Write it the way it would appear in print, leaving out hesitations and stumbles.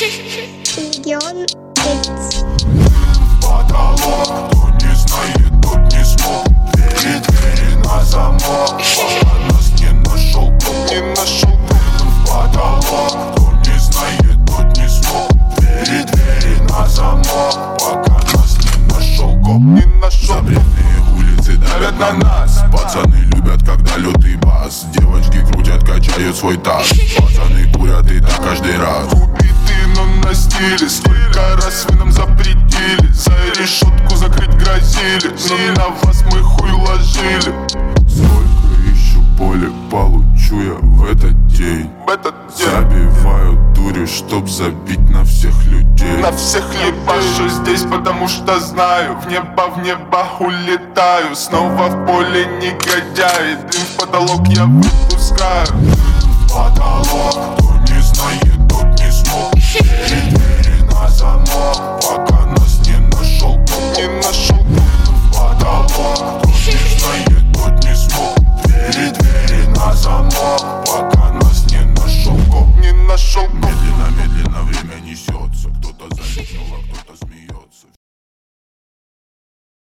Легион X. Потолок, кто не знает, тот не смог. Двери на замок, пока нас не нашел коп. Потолок, кто не знает, тот не смог. Двери на замок, пока нас не нашел коп. Запретные улицы давят на нас. Пацаны любят, когда лютый бас. Девочки крутят, качают свой таз. Пацаны курят и так каждый раз. Убиты, но на стиле. Сколько раз вы нам запретили. За решетку закрыть грозили, но на вас мы хуй ложили. Сколько еще боли получу я в этот день. Забиваю дури, чтоб забить на всех людей. На всех ебашу здесь, потому что знаю, в небо улетаю. Снова в поле негодяй, дым в потолок я выпускаю. Потолок, кто не знает, тот не смог. Двери на замок.